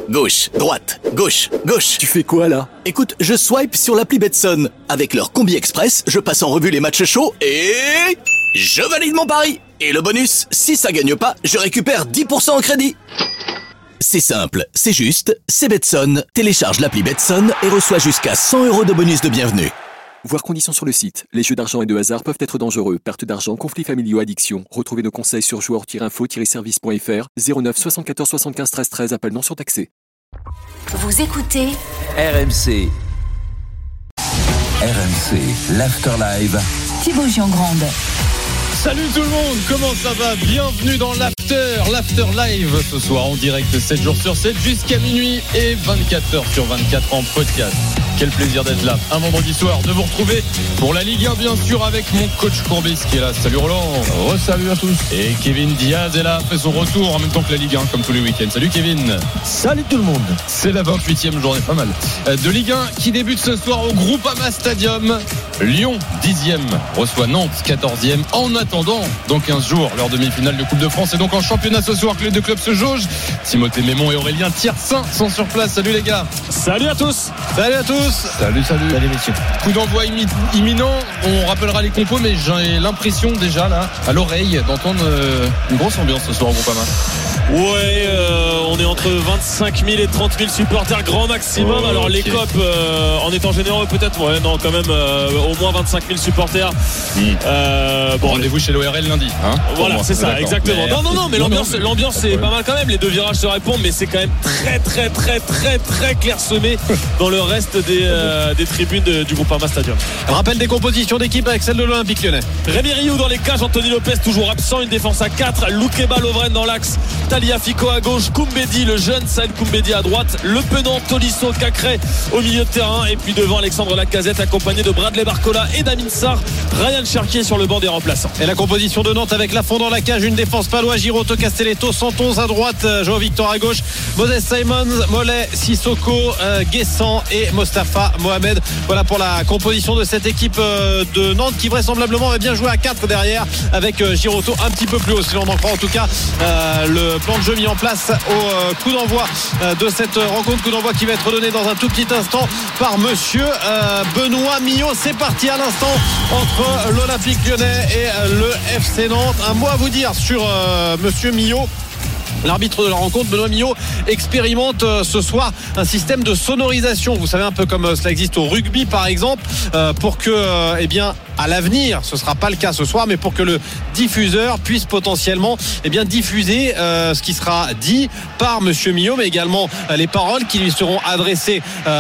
Gauche, droite, gauche, gauche. Tu fais quoi là ? Écoute, je swipe sur l'appli Betson. Avec leur Combi Express, je passe en revue les matchs chauds et... je valide mon pari. Et le bonus, si ça gagne pas, je récupère 10% en crédit. C'est simple, c'est juste, c'est Betson. Télécharge l'appli Betson et reçois jusqu'à 100 € de bonus de bienvenue. Voir conditions sur le site. Les jeux d'argent et de hasard peuvent être dangereux. Perte d'argent, conflits familiaux, addiction. Retrouvez nos conseils sur joueurs-info-service.fr 09 74 75 13 13. Appel non surtaxé. Vous écoutez RMC. RMC, l'After Live. Thibaut Giangrande. Salut tout le monde, comment ça va ? Bienvenue dans l'After Live ce soir en direct 7 jours sur 7 jusqu'à minuit et 24 heures sur 24 en podcast. Quel plaisir d'être là, un vendredi soir, de vous retrouver pour la Ligue 1 bien sûr avec mon coach Courbis qui est là. Salut Roland. Salut à tous. Et Kevin Diaz est là, fait son retour en même temps que la Ligue 1 comme tous les week-ends. Salut Kevin. Salut tout le monde. C'est la 28e journée, pas mal, de Ligue 1 qui débute ce soir au Groupama Stadium. Lyon 10e reçoit Nantes 14e. En attendant, dans 15 jours, leur demi-finale de Coupe de France et donc en championnat ce soir que les deux clubs se jaugent. Timothée Mémon et Aurélien Tiersin sont sur place. Salut les gars. Salut à tous. Salut à tous. Salut. Salut messieurs. Coup d'envoi imminent. On rappellera les compos, mais j'ai l'impression déjà là, à l'oreille, d'entendre une grosse ambiance ce soir au Groupama. Ouais, on est entre 25 000 et 30 000 supporters grand maximum. Oh, alors okay. les COP, en étant généreux peut-être, ouais, non quand même au moins 25 000 supporters. Bon, rendez-vous chez l'ORL lundi. Hein, voilà, c'est ça, exactement. Non, mais l'ambiance c'est pas mal quand même. Les deux virages se répondent, mais c'est quand même très clairsemé dans le reste des tribunes du Groupama Stadium. Rappel des compositions d'équipe avec celle de l'Olympique Lyonnais. Rémi Rioux dans les cages, Anthony Lopez toujours absent, une défense à 4, Loukeba Lovren dans l'axe, Taliafico à gauche, Koumbedi le jeune Saïd Koumbedi à droite, Le Penant, Tolisso, Cacré au milieu de terrain, et puis devant Alexandre Lacazette accompagné de Bradley Barcola et d'Amin Sarr, Ryan Cherki sur le banc des remplaçants. Et la composition de Nantes avec Lafond dans la cage, une défense palois, Giroto, Castelletto, Santon à droite, Joao Victor à gauche, Moses Simons, Mollet, Sissoko, Guessant et Mostafa Mohamed. Voilà pour la composition de cette équipe de Nantes qui vraisemblablement va bien jouer à 4 derrière avec Giroto un petit peu plus haut si l'on en croit en tout cas le plan de jeu mis en place au coup d'envoi de cette rencontre, coup d'envoi qui va être donné dans un tout petit instant par monsieur Benoît Millot. C'est parti à l'instant entre l'Olympique Lyonnais et le FC Nantes. Un mot à vous dire sur monsieur Millot. L'arbitre de la rencontre, Benoît Millot, expérimente ce soir un système de sonorisation. Vous savez, un peu comme cela existe au rugby par exemple, pour que, eh bien, à l'avenir, ce ne sera pas le cas ce soir, mais pour que le diffuseur puisse potentiellement diffuser ce qui sera dit par monsieur Millot, mais également les paroles qui lui seront adressées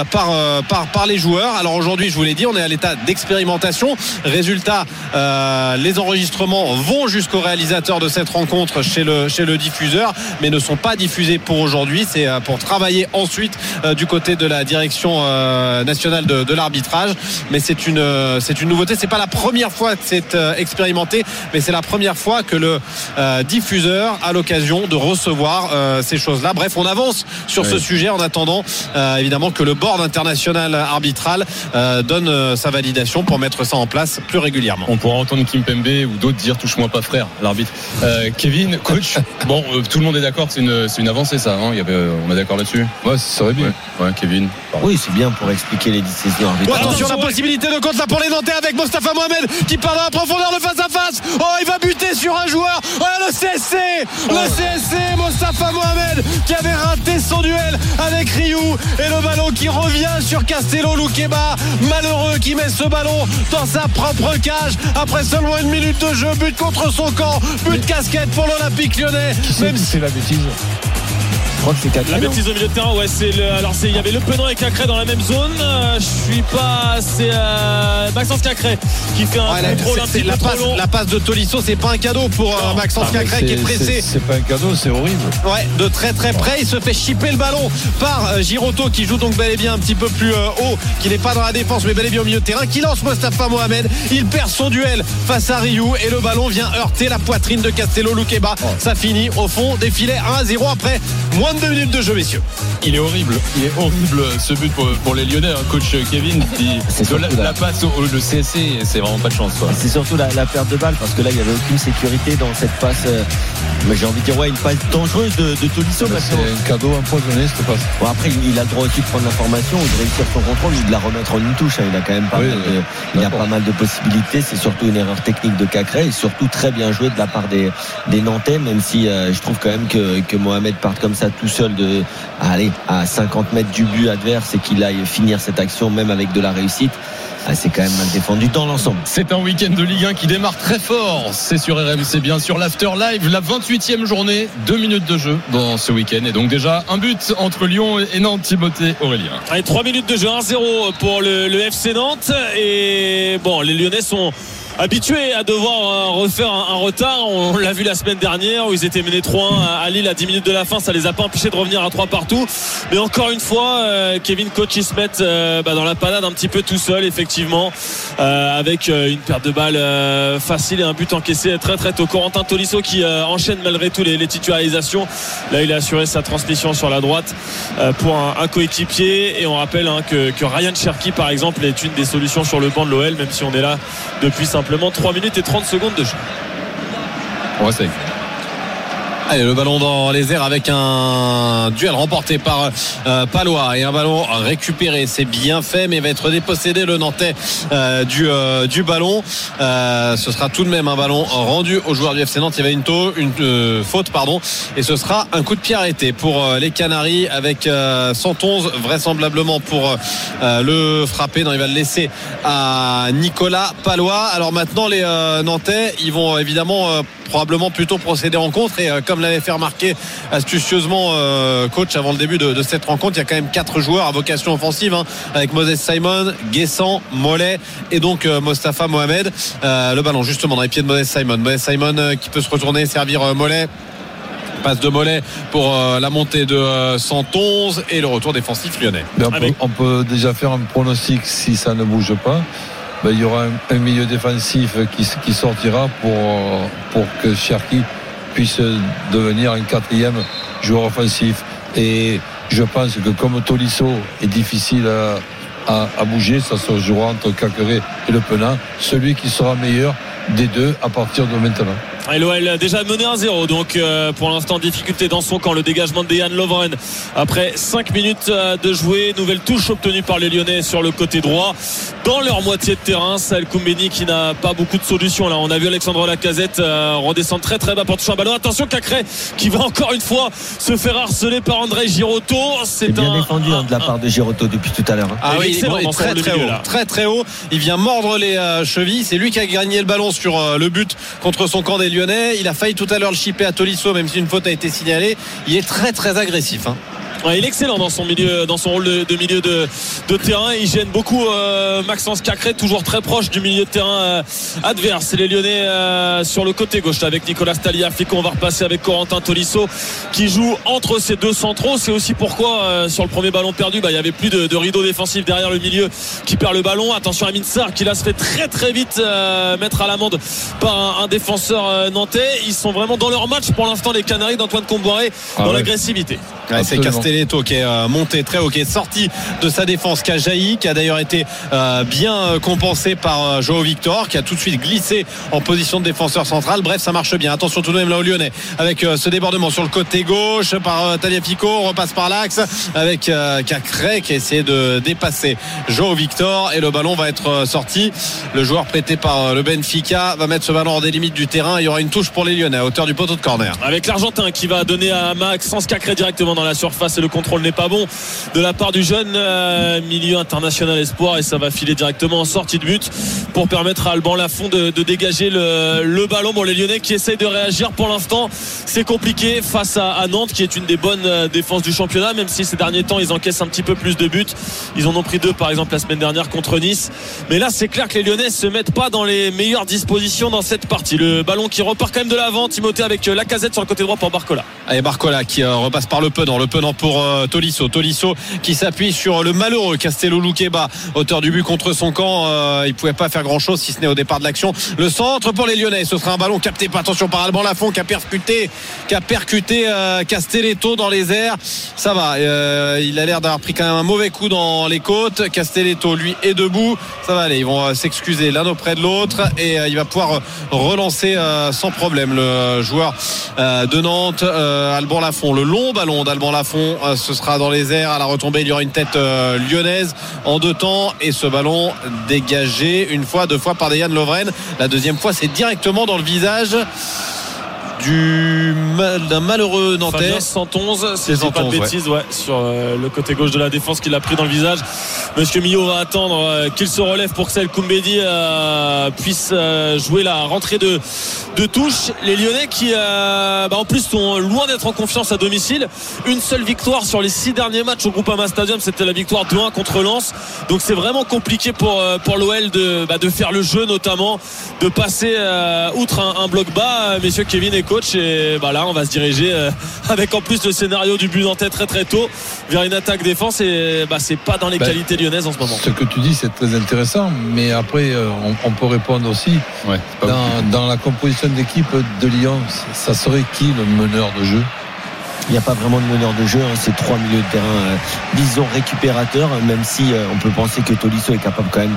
par les joueurs. Alors aujourd'hui, je vous l'ai dit, on est à l'état d'expérimentation. Résultat, les enregistrements vont jusqu'au réalisateur de cette rencontre chez le diffuseur, mais ne sont pas diffusés pour aujourd'hui. C'est pour travailler ensuite du côté de la direction nationale de l'arbitrage. Mais c'est une nouveauté. C'est pas la première fois que c'est expérimenté, mais c'est la première fois que le diffuseur a l'occasion de recevoir ces choses-là. Bref, on avance sur ce sujet en attendant évidemment que le board international arbitral donne sa validation pour mettre ça en place plus régulièrement. On pourra entendre Kimpembe ou d'autres dire touche-moi pas frère, l'arbitre. Kevin, coach, bon, tout le monde est d'accord, c'est une avancée ça, hein. On est d'accord là-dessus. Ouais, ça serait bien. Ouais, Kevin. Oui, c'est bien pour expliquer les décisions arbitrales. Attention, la possibilité de contre là pour les Nantais avec Mostafa Mohamed qui part dans la profondeur, le face à face. Oh, il va buter sur un joueur. Oh, le CSC, Mostafa Mohamed qui avait raté son duel avec Rioux, et le ballon qui revient sur Castello. Loukeba, malheureux, qui met ce ballon dans sa propre cage après seulement une minute de jeu. But contre son camp, but casquette pour l'Olympique Lyonnais. Même si c'est la bêtise. Je crois que c'est Cacré. La bêtise au milieu de terrain, ouais, il y avait Le Penant et Cacré dans la même zone. C'est Maxence Cacré qui fait un contrôle un petit peu trop long. La passe de Tolisso, c'est pas un cadeau pour Maxence Cacré qui est pressé. C'est pas un cadeau, c'est horrible. Ouais, de très près, il se fait chipper le ballon par Giroto qui joue donc bel et bien un petit peu plus haut, qui n'est pas dans la défense mais bel et bien au milieu de terrain, qui lance Mostafa Mohamed. Il perd son duel face à Rioux et le ballon vient heurter la poitrine de Castello. Loukeba. Ça finit au fond des filets 1-0 après moins 22 minutes de jeu, messieurs. Il est horrible ce but pour les Lyonnais, hein. Coach Kevin la passe le CSC, c'est vraiment pas de chance, quoi. C'est surtout la perte de balle, parce que là il n'y avait aucune sécurité dans cette passe, mais j'ai envie de dire une passe dangereuse de Tolisso. C'est un cadeau empoisonné cette passe. Bon, après il a le droit aussi de prendre l'information ou de réussir son contrôle ou de la remettre en une touche, hein. Il a quand même pas mal de possibilités. C'est surtout une erreur technique de Cacré et surtout très bien joué de la part des Nantais, même si je trouve quand même que Mohamed parte comme ça tout seul à 50 mètres du but adverse et qu'il aille finir cette action même avec de la réussite. C'est quand même mal défendu dans l'ensemble. C'est un week-end de Ligue 1 qui démarre très fort. C'est sur RMC, bien sûr, l'After Live, la 28e journée, 2 minutes de jeu dans ce week-end. Et donc déjà un but entre Lyon et Nantes. Timothée Aurélien. Allez, 3 minutes de jeu, 1-0 pour le FC Nantes. Et bon, les Lyonnais sont habitués à devoir refaire un retard. On l'a vu la semaine dernière où ils étaient menés 3-1 à Lille à 10 minutes de la fin. Ça les a pas empêchés de revenir à 3 partout. Mais encore une fois, Kevin Coach, ils se mettent dans la panade un petit peu tout seul, effectivement, avec une perte de balle facile et un but encaissé très très tôt. Corentin Tolisso qui enchaîne malgré tout les titularisations. Là, il a assuré sa transmission sur la droite pour un coéquipier. Et on rappelle que Ryan Cherki, par exemple, est une des solutions sur le banc de l'OL, même si on est là depuis simplement 3 minutes et 30 secondes de jeu. On va essayer. Allez, le ballon dans les airs avec un duel remporté par Palois et un ballon récupéré. C'est bien fait, mais il va être dépossédé le Nantais du ballon. Ce sera tout de même un ballon rendu au joueur du FC Nantes. Il y avait une faute, et ce sera un coup de pied arrêté pour les Canaries avec 111 vraisemblablement pour le frapper. Non, il va le laisser à Nicolas Palois. Alors maintenant, les Nantais, ils vont évidemment probablement plutôt procéder en contre, et comme l'avait fait remarquer astucieusement Coach avant le début de cette rencontre, il y a quand même 4 joueurs à vocation offensive, avec Moses Simon, Guessant, Mollet et donc Mostafa Mohamed. Le ballon justement dans les pieds de Moses Simon qui peut se retourner, servir Mollet. Passe de Mollet pour la montée de 111 et le retour défensif lyonnais. On peut déjà faire un pronostic si ça ne bouge pas. Il y aura un milieu défensif qui sortira pour que Cherki puisse devenir un 4e joueur offensif. Et je pense que comme Tolisso est difficile à bouger, ça se jouera entre Cacré et Le Penat, celui qui sera meilleur des deux à partir de maintenant. Et l'OL a déjà mené 1-0, donc pour l'instant difficulté dans son camp. Le dégagement de Dejan Lovren après 5 minutes de jouer. Nouvelle touche obtenue par les Lyonnais sur le côté droit dans leur moitié de terrain. Saël Koumbeni qui n'a pas beaucoup de solutions là. On a vu Alexandre Lacazette redescendre très très bas pour toucher un ballon. Attention, Cacré qui va encore une fois se faire harceler par André Girotto. C'est bien défendu de la part de Girotto depuis tout à l'heure. Ah oui, il est très très haut, très haut. Il vient mordre les chevilles. C'est lui qui a gagné le ballon sur le but contre son camp des Lyonnais. Il a failli tout à l'heure le chipper à Tolisso, même si une faute a été signalée. Il est très très agressif. Il est excellent dans son rôle de milieu de terrain. Il gêne beaucoup Maxence Cacré, toujours très proche du milieu de terrain adverse. Les Lyonnais sur le côté gauche avec Nicolas Tagliafico. On va repasser avec Corentin Tolisso qui joue entre ces deux centraux. C'est aussi pourquoi sur le premier ballon perdu, il y avait plus de rideau défensif derrière le milieu qui perd le ballon. Attention à Amin Sarr qui là se fait très très vite mettre à l'amende par un défenseur nantais. Ils sont vraiment dans leur match pour l'instant, les Canaries d'Antoine Comboiré, dans l'agressivité. C'est Castelletto qui est monté très haut, qui est sorti de sa défense, qui a jailli, qui a d'ailleurs été bien compensé par Joao Victor, qui a tout de suite glissé en position de défenseur central. Bref, ça marche bien. Attention tout de même là au Lyonnais avec ce débordement sur le côté gauche par Tagliafico. On repasse par l'axe avec Cacré qui a essayé de dépasser Joao Victor et le ballon va être sorti. Le joueur prêté par le Benfica va mettre ce ballon hors des limites du terrain. Il y aura une touche pour les Lyonnais à hauteur du poteau de corner. Avec l'Argentin qui va donner à Maxence Cacré directement dans la surface et le contrôle n'est pas bon de la part du jeune milieu international espoir et ça va filer directement en sortie de but pour permettre à Alban Lafont de dégager le ballon. Bon, les Lyonnais qui essayent de réagir pour l'instant, c'est compliqué face à Nantes qui est une des bonnes défenses du championnat, même si ces derniers temps ils encaissent un petit peu plus de buts. Ils en ont pris 2 par exemple la semaine dernière contre Nice, mais là c'est clair que les Lyonnais se mettent pas dans les meilleures dispositions dans cette partie. Le ballon qui repart quand même de l'avant, Timothée, avec Lacazette sur le côté droit pour Barcola. Allez, Barcola qui repasse par Le Penant pour Tolisso qui s'appuie sur le malheureux Castello Luqueba, auteur du but contre son camp. Il pouvait pas faire grand chose si ce n'est au départ de l'action. Le centre pour les Lyonnais, ce sera un ballon capté par Alban Lafont qui a percuté Castelletto dans les airs. Ça va, il a l'air d'avoir pris quand même un mauvais coup dans les côtes. Castelletto lui est debout, ça va aller, ils vont s'excuser l'un auprès de l'autre et il va pouvoir relancer sans problème le joueur de Nantes, Alban Lafont. Le long ballon d'Alban Lafont, ce sera dans les airs. À la retombée, il y aura une tête lyonnaise en deux temps et ce ballon dégagé une fois, deux fois par Dejan Lovren. La deuxième fois, c'est directement dans le visage d'un malheureux Nantais. Fabien Santonze, si je dis pas de bêtises, sur le côté gauche de la défense qu'il a pris dans le visage. Monsieur Millot va attendre qu'il se relève pour que Saïd Koumbedi puisse jouer la rentrée de touche. Les Lyonnais qui en plus sont loin d'être en confiance à domicile. Une seule victoire sur les 6 derniers matchs au Groupama Stadium, c'était la victoire 2-1 contre Lens. Donc c'est vraiment compliqué pour l'OL de faire le jeu, notamment de passer outre un bloc bas. Messieurs Kevin et coach, et là on va se diriger avec en plus le scénario du but nantais très très tôt vers une attaque défense et c'est pas dans les qualités lyonnaises en ce moment. Ce que tu dis c'est très intéressant, mais après on peut répondre aussi dans la composition d'équipe de Lyon, ça serait qui le meneur de jeu? Il n'y a pas vraiment de meneur de jeu, c'est 3 milieux de terrain disons récupérateurs, même si on peut penser que Tolisso est capable quand même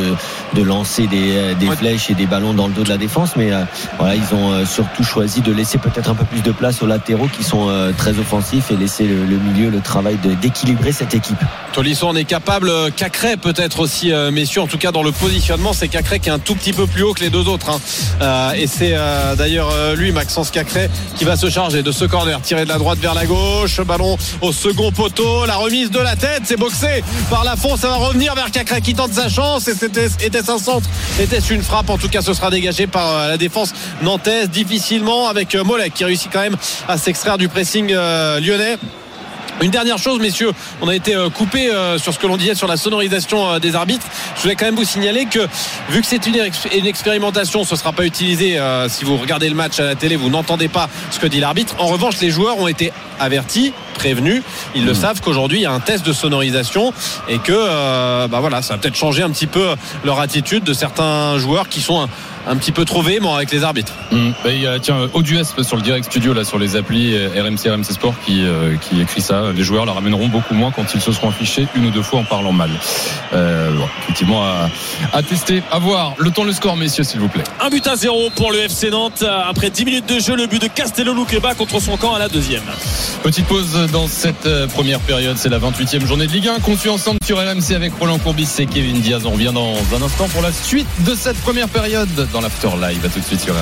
de lancer des flèches et des ballons dans le dos de la défense, mais ils ont surtout choisi de laisser peut-être un peu plus de place aux latéraux qui sont très offensifs et laisser le milieu le travail d'équilibrer cette équipe. Tolisso en est capable, Cacré peut-être aussi, messieurs, en tout cas dans le positionnement c'est Cacré qui est un tout petit peu plus haut que les deux autres et c'est d'ailleurs lui, Maxence Cacré, qui va se charger de ce corner tiré de la droite vers la gauche, ballon au second poteau, la remise de la tête, c'est boxé par Lafont, ça va revenir vers Cacré qui tente sa chance et était-ce un centre, était-ce une frappe? En tout cas ce sera dégagé par la défense nantaise difficilement, avec Mollet qui réussit quand même à s'extraire du pressing lyonnais. Une dernière chose, messieurs, on a été coupé sur ce que l'on disait sur la sonorisation des arbitres. Je voulais quand même vous signaler que vu que c'est une expérimentation, ce ne sera pas utilisé si vous regardez le match à la télé, vous n'entendez pas ce que dit l'arbitre. En revanche, les joueurs ont été avertis, prévenus, ils le savent qu'aujourd'hui il y a un test de sonorisation et que ça va peut-être changer un petit peu leur attitude de certains joueurs qui sont un petit peu trop véhéments avec les arbitres. Il y a Audues sur le direct studio là, sur les applis RMC Sport qui écrit ça. Les joueurs la ramèneront beaucoup moins quand ils se seront affichés une ou deux fois en parlant mal. Effectivement à tester, à voir. Le score messieurs s'il vous plaît. 1-0 pour le FC Nantes après 10 minutes de jeu, le but de Castello Luqueba contre son camp à la deuxième. Petite pause dans cette première période, c'est la 28e journée de Ligue 1 qu'on suit ensemble sur RMC avec Roland Courbis et Kevin Diaz. On revient dans un instant pour la suite de cette première période dans l'After Live. À tout de suite sur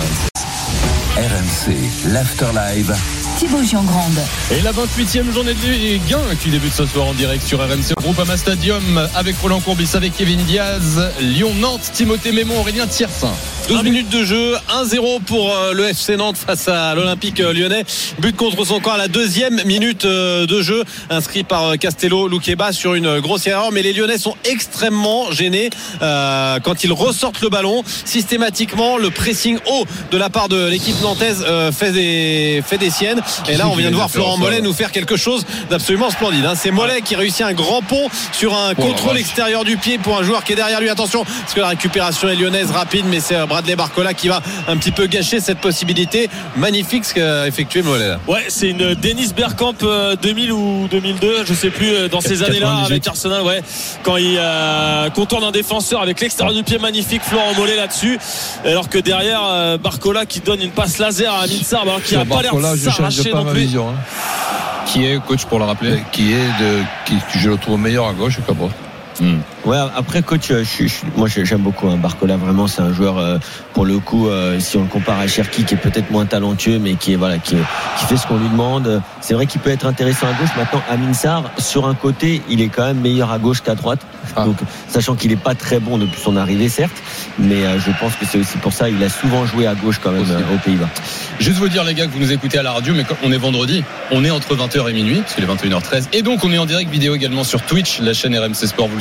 RMC. RMC, l'After Live. Thibaut Giangrande. Et la 28e journée de Ligue 1 qui débute ce soir en direct sur RMC Groupama Stadium avec Roland Courbis, avec Kevin Diaz. Lyon-Nantes, Timothée Mémon, Aurélien Thiersin. 12 minutes de jeu, 1-0 pour le FC Nantes face à l'Olympique lyonnais. But contre son camp à la deuxième minute de jeu, inscrit par Castello Luqueba sur une grosse erreur. Mais les Lyonnais sont extrêmement gênés quand ils ressortent le ballon. Systématiquement, le pressing haut de la part de l'équipe nantaise fait des siennes. Et là, on vient de voir Florent Mollet nous faire quelque chose d'absolument splendide. C'est Mollet qui réussit un grand pont sur un contrôle extérieur du pied pour un joueur qui est derrière lui. Attention, parce que la récupération est lyonnaise rapide, mais c'est Bradley Barcola qui va un petit peu gâcher cette possibilité. Magnifique ce qu'a effectué Mollet. Ouais, c'est une Dennis Bergkamp 2000 ou 2002, je sais plus, dans ces années-là avec Arsenal, quand il contourne un défenseur avec l'extérieur du pied, magnifique Florent Mollet là-dessus, alors que derrière Barcola qui donne une passe laser à Amin Sarr, alors qu'il n'a pas l'air de s'arracher non plus. Vision, Qui est coach pour le rappeler? Qui je le trouve meilleur à gauche que Cabot. Ouais, après coach, moi j'aime beaucoup Barcola, vraiment c'est un joueur pour le coup si on le compare à Cherki qui est peut-être moins talentueux mais qui fait ce qu'on lui demande. C'est vrai qu'il peut être intéressant à gauche. Maintenant Amin Sarr sur un côté, il est quand même meilleur à gauche qu'à droite. Donc sachant qu'il est pas très bon depuis son arrivée certes, mais je pense que c'est aussi pour ça il a souvent joué à gauche quand même aux Pays-Bas. Juste vous dire les gars que vous nous écoutez à la radio, mais quand on est vendredi, on est entre 20h et minuit parce qu'il est 21h13 et donc on est en direct vidéo également sur Twitch, la chaîne RMC Sport, vous le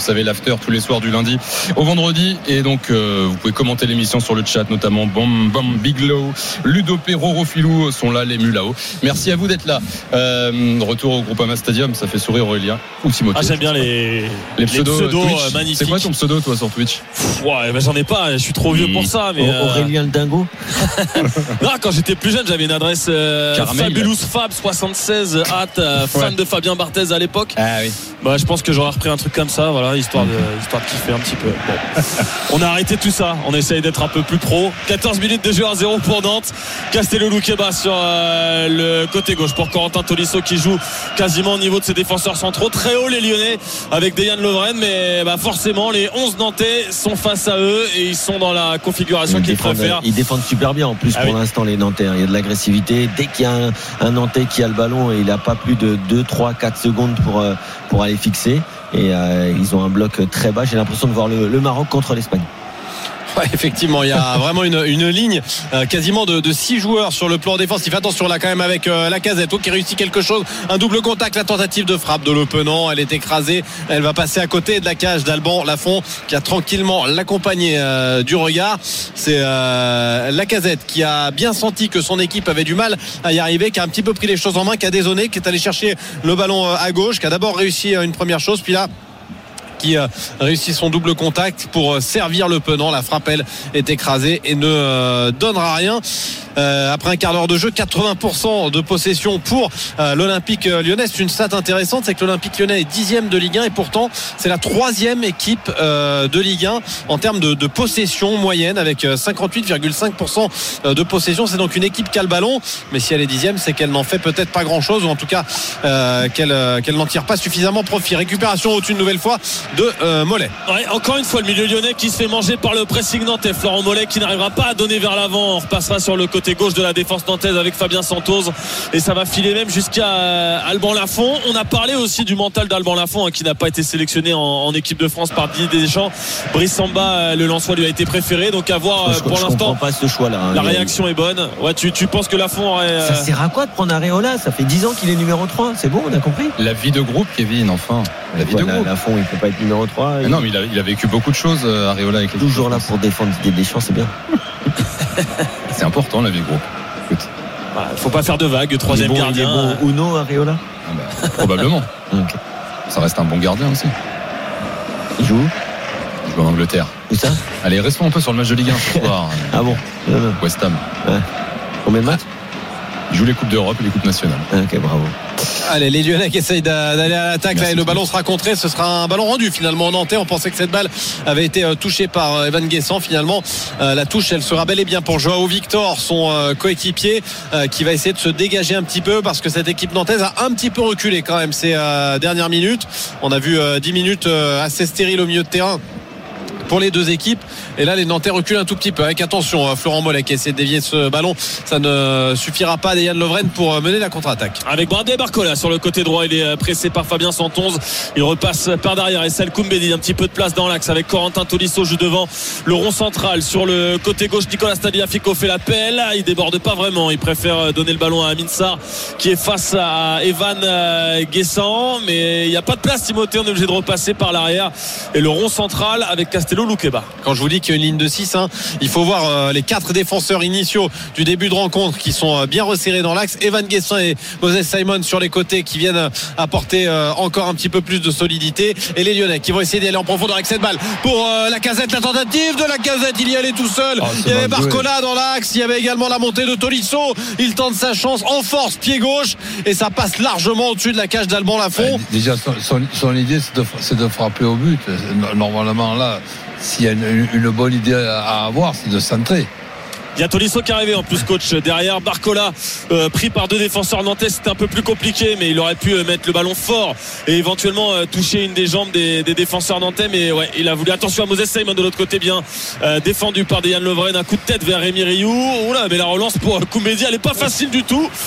savez, l'after tous les soirs du lundi au vendredi. Et donc, vous pouvez commenter l'émission sur le chat, notamment Bam Biglow, Ludo Perro, Rofilou sont là, les Mulao. Merci à vous d'être là. Retour au Groupama Stadium, ça fait sourire Aurélien ou Timothée. J'aime bien les pseudos magnifiques. C'est quoi ton pseudo, toi, sur Twitch? J'en ai pas, je suis trop vieux pour ça. Mais Aurélien le dingo. Non, quand j'étais plus jeune, j'avais une adresse fabulousfab76 fan de Fabien Barthez à l'époque. Ah oui. Je pense que j'aurais repris un truc comme ça, voilà, histoire de kiffer un petit peu. Bon. On a arrêté tout ça, on essaye d'être un peu plus pro. 14 minutes de jeu à 0 pour Nantes. Castello Loukeba sur le côté gauche pour Corentin Tolisso qui joue quasiment au niveau de ses défenseurs centraux. Très haut les Lyonnais avec Dejan Lovren, mais forcément les 11 Nantais sont face à eux et ils sont dans la configuration qu'ils préfèrent. Ils défendent super bien en plus pour l'instant les Nantais. Il y a de l'agressivité. Dès qu'il y a un Nantais qui a le ballon, il n'a pas plus de 2, 3, 4 secondes pour aller fixer. Et ils ont un bloc très bas. J'ai l'impression de voir le Maroc contre l'Espagne. Ouais, effectivement, il y a vraiment une ligne quasiment de 6 joueurs sur le plan défensif. Attention là quand même avec Lacazette qui réussit quelque chose, un double contact, la tentative de frappe de l'opponent, elle est écrasée, elle va passer à côté de la cage d'Alban Lafont qui a tranquillement l'accompagné du regard. C'est Lacazette qui a bien senti que son équipe avait du mal à y arriver, qui a un petit peu pris les choses en main, qui a dézonné, qui est allé chercher le ballon à gauche, qui a d'abord réussi une première chose, puis là qui réussit son double contact pour servir le penant. La frappe elle est écrasée et ne donnera rien. Après un quart d'heure de jeu, 80% de possession pour l'Olympique Lyonnais. C'est une stat intéressante, c'est que l'Olympique Lyonnais est 10e de Ligue 1 et pourtant c'est la 3e équipe de Ligue 1 en termes de possession moyenne avec 58,5% de possession. C'est donc une équipe qui a le ballon, mais si elle est 10e, c'est qu'elle n'en fait peut-être pas grand chose, ou en tout cas qu'elle n'en tire pas suffisamment profit. Récupération haute une nouvelle fois de Mollet. Ouais, encore une fois le milieu lyonnais qui se fait manger par le pressing nantais. Florent Mollet qui n'arrivera pas à donner vers l'avant. On repassera sur le côté gauche de la défense nantaise avec Fabien Santos et ça va filer même jusqu'à Alban Lafont. On a parlé aussi du mental d'Alban Lafont qui n'a pas été sélectionné en équipe de France par Didier Deschamps. Brice Samba, le Lensois, lui a été préféré, donc à voir. Pour l'instant, je comprends pas ce choix là. La réaction est bonne. Ouais, tu penses que Lafont aurait Ça sert à quoi de prendre Areola? Ça fait 10 ans qu'il est numéro 3. C'est bon, on a compris. La vie de groupe, Kevin, enfin. La vie de groupe. Lafont, il peut pas être numéro 3. Non, mais il a vécu beaucoup de choses, Areola, avec les toujours là pour défendre Didier Deschamps, c'est bien. C'est important la vie de groupe. Écoute. Faut pas faire de vagues. Troisième gardien. Il est bon Uno, Areola. Probablement. Okay. Ça reste un bon gardien aussi. Il joue en Angleterre. Où ça? Allez, restons un peu sur le match de Ligue 1 ce soir. Ah bon? West Ham. Ouais. Combien de matchs? Il joue les Coupes d'Europe et les Coupes nationales. Ok, bravo. Allez, les Lyonnais qui essayent d'aller à l'attaque. Là, et le ballon sera contré. Ce sera un ballon rendu finalement en Nantais. On pensait que cette balle avait été touchée par Evan Guessant. Finalement, la touche, elle sera bel et bien pour Joao Victor, son coéquipier, qui va essayer de se dégager un petit peu parce que cette équipe nantaise a un petit peu reculé quand même ces dernières minutes. On a vu 10 minutes assez stériles au milieu de terrain pour les deux équipes, et là les Nantais reculent un tout petit peu avec attention Florent Mollet qui essaie de dévier ce ballon, ça ne suffira pas à Dejan Lovren pour mener la contre-attaque. Avec Bradley Barcola sur le côté droit, il est pressé par Fabien Santonze, il repasse par derrière et Salkoum Bédi, un petit peu de place dans l'axe avec Corentin Tolisso joue devant le rond central. Sur le côté gauche, Nicolas Tagliafico fait l'appel, il déborde pas vraiment, il préfère donner le ballon à Amin Sarr qui est face à Evan Guessant, mais il n'y a pas de place. Timothée, on est obligé de repasser par l'arrière et le rond central avec Castello Loukeba. Quand je vous dis qu'il y a une ligne de 6, il faut voir les 4 défenseurs initiaux du début de rencontre qui sont bien resserrés dans l'axe. Evan Guessant et Moses Simon sur les côtés qui viennent apporter encore un petit peu plus de solidité, et les Lyonnais qui vont essayer d'aller en profondeur avec cette balle pour Lacazette. La tentative de Lacazette, il y allait tout seul. Il y avait Barcola dans l'axe, il y avait également la montée de Tolisso, il tente sa chance en force pied gauche et ça passe largement au-dessus de la cage d'Alban Lafont. Déjà son idée c'est de frapper au but. Normalement là, s'il y a une bonne idée à avoir, c'est de centrer. Il y a Tolisso qui est arrivé en plus, coach. Derrière Barcola, pris par 2 défenseurs nantais, c'était un peu plus compliqué, mais il aurait pu mettre le ballon fort et éventuellement toucher une des jambes des défenseurs nantais. Mais ouais, il a voulu. Attention à Moses Simon de l'autre côté, bien défendu par Dejan Lovren. Un coup de tête vers Rémi Rioux. Oula, mais la relance pour Koumbedi, elle est pas facile du tout.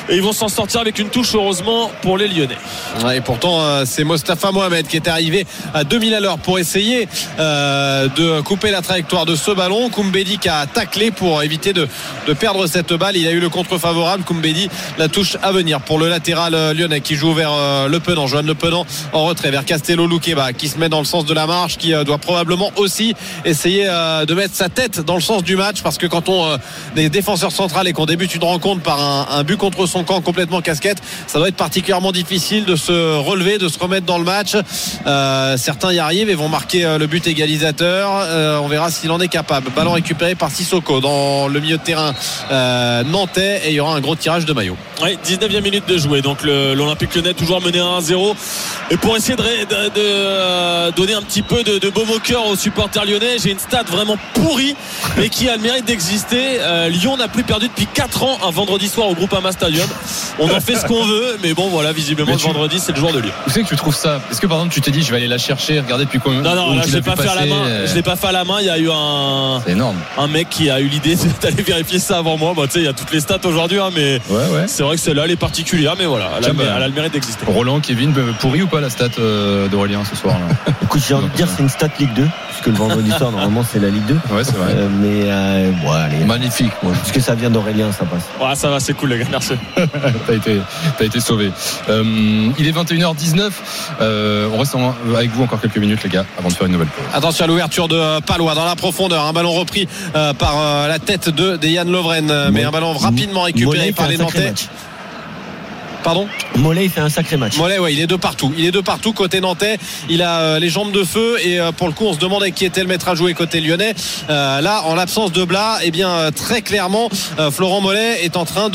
et ils vont s'en sortir avec une touche, heureusement pour les Lyonnais. Et pourtant c'est Mostafa Mohamed qui est arrivé à 2000 à l'heure pour essayer de couper la trajectoire de ce ballon. Koumbedi qui a taclé pour éviter de perdre cette balle. Il a eu le contre favorable. Koumbedi, la touche à venir pour le latéral lyonnais qui joue vers Le Penant. Johan Le Penant en retrait vers Castello Luqueba qui se met dans le sens de la marche, qui doit probablement aussi essayer de mettre sa tête dans le sens du match, parce que quand on est défenseur central et qu'on débute une rencontre par un but contre son camp complètement casquette, ça doit être particulièrement difficile de se relever, de se remettre dans le match. Certains y arrivent et vont marquer le but égalisateur. On verra s'il en est capable. Ballon récupéré par Sissoko dans le milieu de terrain nantais, et il y aura un gros tirage de maillot. Oui, 19e minute de jouer, donc l'Olympique Lyonnais toujours mené à 1-0, et pour essayer de donner un petit peu de baume au cœur aux supporters lyonnais, j'ai une stat vraiment pourrie mais qui a le mérite d'exister. Lyon n'a plus perdu depuis 4 ans un vendredi soir au Groupama Stadium. On en fait ce qu'on veut, mais bon voilà, visiblement le vendredi c'est le jour de Lyon. Où c'est que tu trouves ça? Est-ce que par exemple tu t'es dit je vais aller la chercher, regarder depuis combien? Non, là je l'ai pas fait à la main. Je l'ai pas fait à la main. Il y a eu un mec qui a eu l'idée d'aller vérifier ça avant moi. Tu sais, il y a toutes les stats aujourd'hui, hein, mais c'est vrai que celle-là elle est particulière, mais voilà, elle a le mérite d'exister. Roland, Kevin, pourri ou pas la stat d'Aurélien ce soir là? Écoute, j'ai envie de dire c'est une stat Ligue 2, puisque le vendredi soir normalement c'est la Ligue 2. Ouais, c'est vrai. Allez, magnifique. Parce que ça vient d'Aurélien, ça passe. Ouais, ça va, c'est cool les gars, merci. T'as été sauvé. Il est 21h19. On reste avec vous encore quelques minutes les gars avant de faire une nouvelle pause. Attention à l'ouverture de Palois dans la profondeur, un ballon repris par la tête de Dejan Lovren, mais un ballon rapidement récupéré par les Nantais. Pardon? Mollet il fait un sacré match. Mollet, ouais, il est de partout côté nantais. Il a les jambes de feu, et pour le coup on se demandait qui était le maître à jouer côté lyonnais. Là, en l'absence de Blas, eh bien très clairement Florent Mollet est en train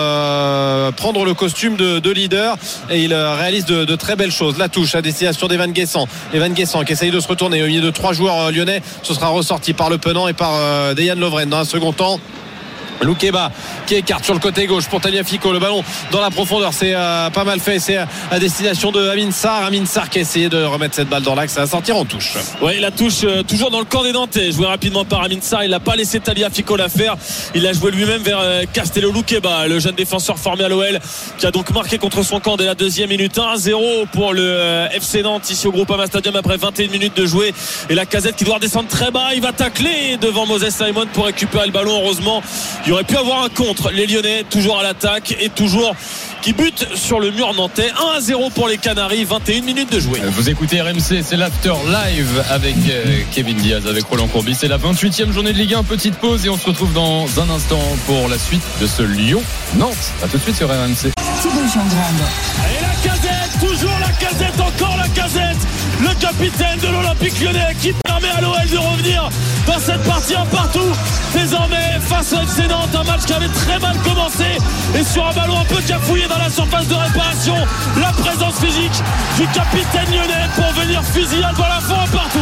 de prendre le costume de leader, et il réalise de très belles choses. La touche à destination d'Evan Guessant qui essaye de se retourner au milieu de 3 joueurs lyonnais. Ce sera ressorti par Le Penant et par Dejan Lovren dans un second temps. Luqueba qui écarte sur le côté gauche pour Tagliafico, le ballon dans la profondeur, c'est pas mal fait, c'est à destination de Amin Sarr qui a essayé de remettre cette balle dans l'axe, ça va sortir en touche. Oui, la touche toujours dans le camp des Nantais, joué rapidement par Amin Sarr, il n'a pas laissé Tagliafico la faire, il a joué lui-même vers Castello Luqueba, le jeune défenseur formé à l'OL, qui a donc marqué contre son camp dès la 2e minute. 1-0 pour le FC Nantes ici au Groupama Stadium après 21 minutes de jouer, et la Casette qui doit redescendre très bas, il va tacler devant Moses Simon pour récupérer le ballon. Heureusement, il aurait pu avoir un contre. Les Lyonnais toujours à l'attaque et toujours qui bute sur le mur nantais. 1-0 pour les Canaries, 21 minutes de jouer. Vous écoutez RMC, c'est l'after live avec Kevin Diaz, avec Roland Courbis. C'est la 28e journée de Ligue 1, petite pause et on se retrouve dans un instant pour la suite de ce Lyon-Nantes. A tout de suite sur RMC. Thibaut Jean-Grande. Et la Casette, toujours la Casette, encore la Casette, le capitaine de l'Olympique Lyonnais qui permet à l'OL de revenir dans cette partie un partout désormais face au FC Nantes, un match qui avait très mal commencé, et sur un ballon un peu cafouillé dans la surface de réparation, la présence physique du capitaine lyonnais pour venir fusillade dans la fin un partout.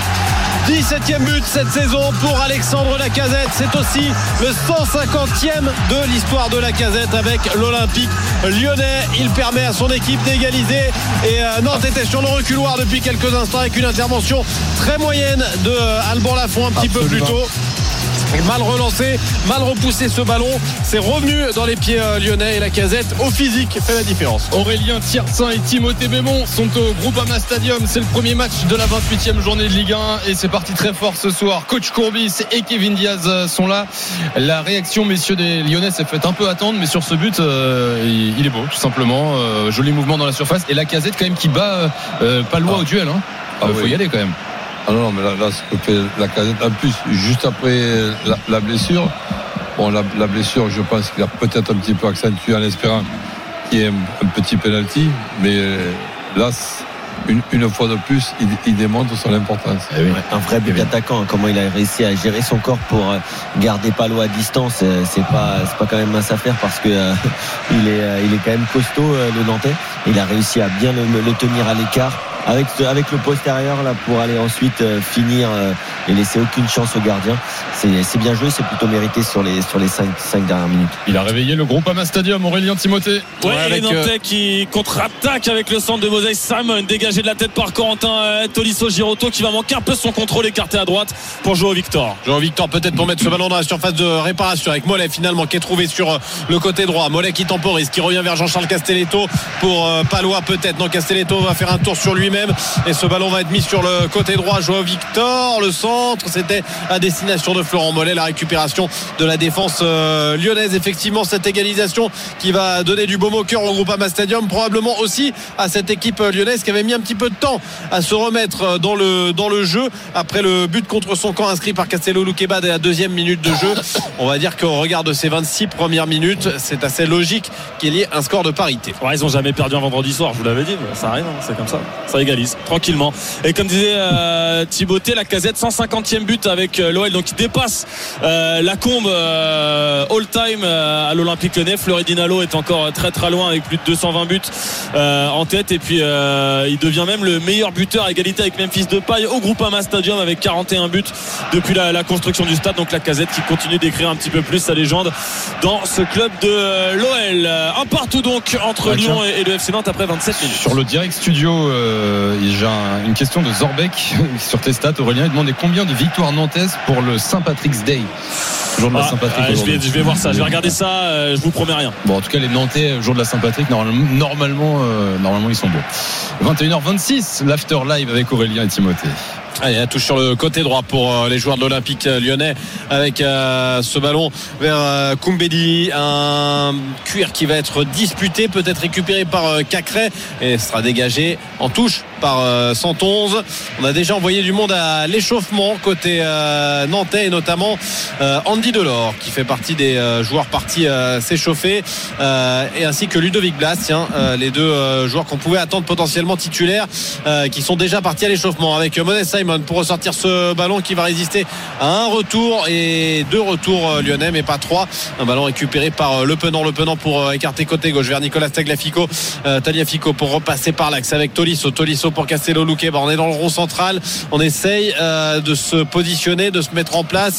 17e but cette saison pour Alexandre Lacazette. C'est aussi le 150e de l'histoire de Lacazette avec l'Olympique Lyonnais. Il permet à son équipe d'égaliser, et Nantes était sur le reculoir depuis quelques instants avec une intervention très moyenne de Alban Lafont un petit peu plus tôt. Mal relancé, mal repoussé ce ballon, c'est revenu dans les pieds lyonnais, et Lacazette au physique fait la différence. Aurélien Thiersin et Timothée Mémon sont au Groupama Stadium, c'est le premier match de la 28e journée de Ligue 1 et c'est parti très fort ce soir. Coach Courbis et Kevin Diaz sont là. La réaction, messieurs, des Lyonnais s'est fait un peu attendre, mais sur ce but il est beau tout simplement, joli mouvement dans la surface, et Lacazette quand même qui bat Palois au duel, hein. Faut y aller quand même. Ah non, mais là ce que fait la Casette, en plus, juste après la blessure, bon, la blessure, je pense qu'il a peut-être un petit peu accentué en espérant qu'il y ait un petit penalty, mais là, une fois de plus, il démontre son importance. Oui. Un vrai but d'attaquant, comment il a réussi à gérer son corps pour garder Palois à distance, c'est pas quand même mince à faire, parce que il est quand même costaud, le Nantais. Il a réussi à bien le tenir à l'écart avec le postérieur là, pour aller ensuite finir et laisser aucune chance aux gardiens. C'est bien joué, c'est plutôt mérité sur les 5 dernières minutes. Il a réveillé le groupe Ama Stadium, Aurélien Timothée. Les Nantais qui contre-attaque avec le centre de Moses Simon, dégagé de la tête par Corentin Tolisso Girotto, qui va manquer un peu son contrôle, écarté à droite pour Joao Victor. Joao Victor peut-être pour mettre ce ballon dans la surface de réparation avec Mollet finalement qui est trouvé sur le côté droit. Mollet qui temporise, qui revient vers Jean-Charles Castelletto pour Palois peut-être. Non, Castelletto va faire un tour sur lui-même et ce ballon va être mis sur le côté droit. Joao Victor, le centre, c'était à destination de Florent Mollet. La récupération de la défense lyonnaise. Effectivement, cette égalisation qui va donner du baume au cœur au Groupama Stadium, probablement aussi à cette équipe lyonnaise qui avait mis un petit peu de temps à se remettre dans le jeu après le but contre son camp inscrit par Castello Luqueba dès la 2e minute de jeu. On va dire qu'au regard de ces 26 premières minutes, c'est assez logique qu'il y ait un score de parité. Ils n'ont jamais perdu un vendredi soir, je vous l'avais dit, mais ça arrive, c'est comme ça, ça égalise tranquillement. Et comme disait Thibauté, la Casette 150e but avec l'OL, donc il dépasse la combe all-time à l'Olympique Lyonnais. Fleury Dinalo est encore très très loin avec plus de 220 buts en tête, et puis il devient même le meilleur buteur à égalité avec Memphis Depay au Groupama Stadium avec 41 buts depuis la construction du stade. Donc la Casette qui continue d'écrire un petit peu plus sa légende dans ce club de l'OL. Un partout donc entre Lyon et le FC Nantes après 27 minutes. Sur le direct studio, j'ai une question de Zorbeck sur tes stats. Aurélien, il demandait combien de victoires nantaises pour le Saint-Patrick's Day. Jour de la Saint-Patrick. Je vais voir ça, je vais regarder ça, je vous promets rien. Bon, en tout cas, les Nantais, jour de la Saint-Patrick, normalement ils sont bons. 21h26, l'after live avec Aurélien et Timothée. Allez, la touche sur le côté droit pour les joueurs de l'Olympique lyonnais avec ce ballon vers Koumbedi, un cuir qui va être disputé, peut-être récupéré par Cacré et sera dégagé en touche par 111. On a déjà envoyé du monde à l'échauffement côté nantais et notamment Andy Delors qui fait partie des joueurs partis s'échauffer et ainsi que Ludovic Blas, les deux joueurs qu'on pouvait attendre potentiellement titulaires qui sont déjà partis à l'échauffement avec Moses Simon pour ressortir ce ballon qui va résister à un retour et 2 retours lyonnais mais pas 3. Un ballon récupéré par Le Penant pour écarter côté gauche vers Nicolas Tagliafico pour repasser par l'axe avec Tolisso pour Castello Luqueba. On est dans le rond central, on essaye de se positionner, de se mettre en place.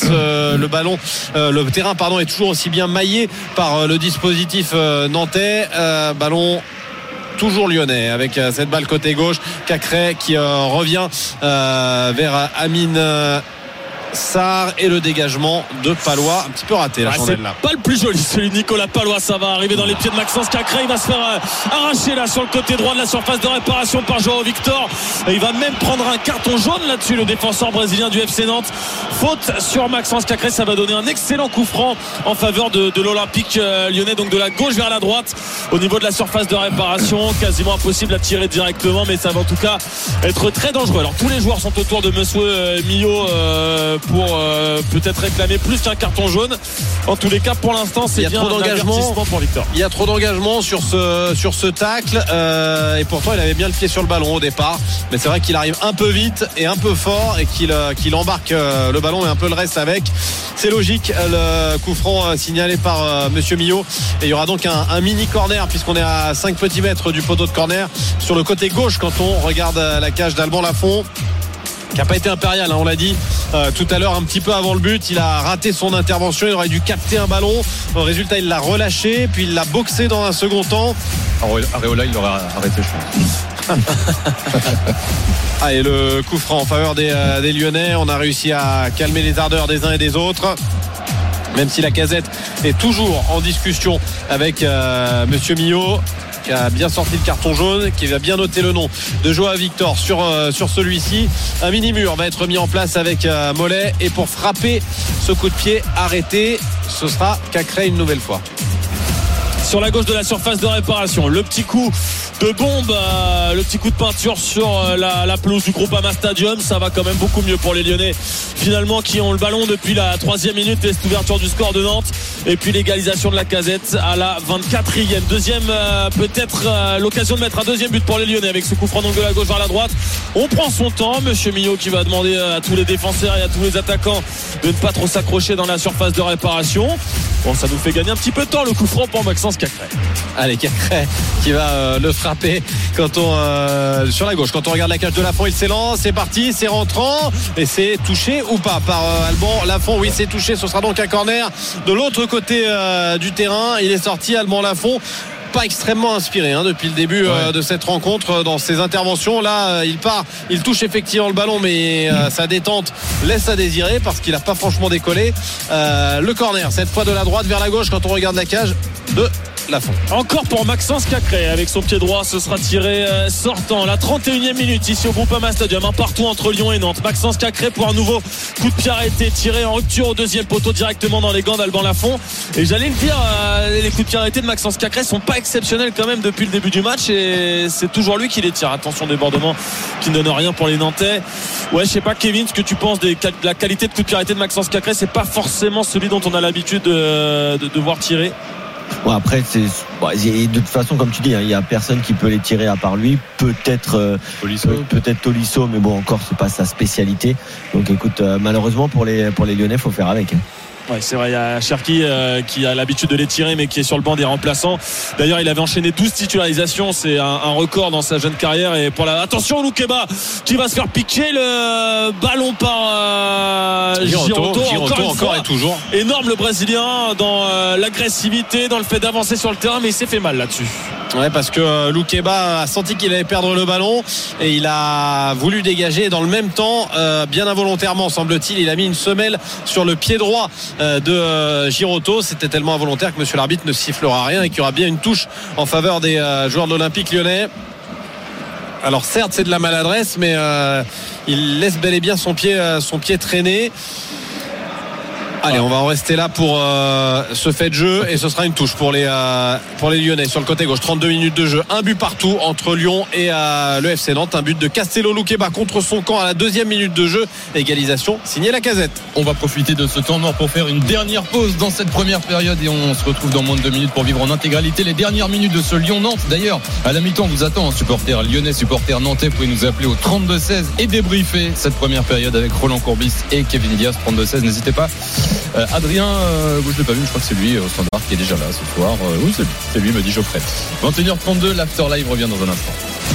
Le terrain est toujours aussi bien maillé par le dispositif nantais. Ballon toujours lyonnais avec cette balle côté gauche. Cacré qui revient vers Amine Sarr et le dégagement de Palois un petit peu raté la chandelle là. Pas le plus joli celui de Nicolas Palois, ça va arriver dans les pieds de Maxence Cacré. Il va se faire arracher là sur le côté droit de la surface de réparation par Joao Victor et il va même prendre un carton jaune là-dessus, le défenseur brésilien du FC Nantes. Faute sur Maxence Cacré, ça va donner un excellent coup franc en faveur de l'Olympique lyonnais, donc de la gauche vers la droite au niveau de la surface de réparation. Quasiment impossible à tirer directement, mais ça va en tout cas être très dangereux. Alors tous les joueurs sont autour de Monsieur Millot pour peut-être réclamer plus qu'un carton jaune. En tous les cas, pour l'instant, c'est bien un avertissement pour Victor. Il y a trop d'engagement sur ce tacle et pourtant il avait bien le pied sur le ballon au départ, mais c'est vrai qu'il arrive un peu vite et un peu fort et qu'il embarque le ballon et un peu le reste avec. C'est logique, le coup franc signalé par Monsieur Millot et il y aura donc un mini corner puisqu'on est à 5 petits mètres du poteau de corner sur le côté gauche quand on regarde la cage d'Alban Lafont, qui n'a pas été impérial, on l'a dit tout à l'heure, un petit peu avant le but. Il a raté son intervention, il aurait dû capter un ballon. Au résultat, il l'a relâché, puis il l'a boxé dans un second temps. Areola, il l'aurait arrêté, je pense. Et le coup franc en faveur des Lyonnais. On a réussi à calmer les ardeurs des uns et des autres, même si la Casette est toujours en discussion avec Monsieur Millot, qui a bien sorti le carton jaune, qui va bien noter le nom de Joao Victor sur celui-ci. Un mini-mur va être mis en place avec Mollet et pour frapper ce coup de pied arrêté, ce sera Cacré une nouvelle fois. Sur la gauche de la surface de réparation, le petit coup de bombe, le petit coup de peinture sur la pelouse du Groupama Stadium. Ça va quand même beaucoup mieux pour les Lyonnais finalement, qui ont le ballon depuis la 3e minute et cette ouverture du score de Nantes, et puis l'égalisation de la Casette à la 24e. Deuxième peut-être l'occasion de mettre un deuxième but pour les Lyonnais avec ce coup franc de la gauche vers la droite. On prend son temps, Monsieur Millot qui va demander à tous les défenseurs et à tous les attaquants de ne pas trop s'accrocher dans la surface de réparation. Bon, ça nous fait gagner un petit peu de temps le coup franc pour Maxence Maxence Cacré. Allez, Cacré qui va le frapper quand on sur la gauche. Quand on regarde la cage de Lafont, il s'élance, c'est parti, c'est rentrant et c'est touché ou pas par Alban Lafont. Oui, c'est touché, ce sera donc un corner de l'autre côté du terrain. Il est sorti, Alban Lafont. Pas extrêmement inspiré depuis le début de cette rencontre dans ses interventions. Là il part, il touche effectivement le ballon, mais sa détente laisse à désirer parce qu'il n'a pas franchement décollé. Le corner cette fois de la droite vers la gauche quand on regarde la cage de Lafont. Encore pour Maxence Cacré avec son pied droit, ce sera tiré sortant. La 31e minute ici au Groupama Stadium, un partout entre Lyon et Nantes. Maxence Cacré pour un nouveau coup de pied arrêté, tiré en rupture au deuxième poteau directement dans les gants d'Alban Lafont. Et j'allais le dire, les coups de pied arrêtés de Maxence Cacré sont pas exceptionnels quand même depuis le début du match et c'est toujours lui qui les tire. Attention, débordement qui ne donne rien pour les Nantais. Ouais, je sais pas, Kevin, ce que tu penses de la qualité de coup de pied arrêté de Maxence Cacré, c'est pas forcément celui dont on a l'habitude de voir tirer. Bon, après, de toute façon, comme tu dis, il n'y a personne qui peut les tirer à part lui. Peut-être Tolisso, mais bon, encore, c'est pas sa spécialité. Donc, écoute, malheureusement pour les Lyonnais, faut faire avec. Ouais, c'est vrai, il y a Cherki qui a l'habitude de les tirer mais qui est sur le banc des remplaçants. D'ailleurs, il avait enchaîné 12 titularisations, c'est un record dans sa jeune carrière. Et pour attention, Loukeba qui va se faire piquer le ballon par Giroto encore et toujours. Énorme le Brésilien dans l'agressivité, dans le fait d'avancer sur le terrain, mais il s'est fait mal là-dessus. Ouais, parce que Loukeba a senti qu'il allait perdre le ballon et il a voulu dégager. Et dans le même temps, bien involontairement semble-t-il, il a mis une semelle sur le pied droit de Giroto. C'était tellement involontaire que monsieur l'arbitre ne sifflera rien et qu'il y aura bien une touche en faveur des joueurs de l'Olympique Lyonnais. Alors certes c'est de la maladresse, mais il laisse bel et bien son pied traîner. Allez, on va en rester là pour ce fait de jeu et ce sera une touche pour les Lyonnais sur le côté gauche. 32 minutes de jeu, un but partout entre Lyon et le FC Nantes. Un but de Castello Loukeba contre son camp à la 2e minute de jeu. Égalisation signée Lacazette. On va profiter de ce temps mort pour faire une dernière pause dans cette première période et on se retrouve dans moins de 2 minutes pour vivre en intégralité les dernières minutes de ce Lyon-Nantes. D'ailleurs, à la mi-temps, on vous attend, supporters lyonnais, supporters nantais. Vous pouvez nous appeler au 32-16 et débriefer cette première période avec Roland Courbis et Kevin Diaz. 32-16, n'hésitez pas. Adrien, je ne l'ai pas vu, je crois que c'est lui au standard qui est déjà là ce soir. Oui, c'est lui, me dit Geoffrey. 21h32, l'After Live revient dans un instant.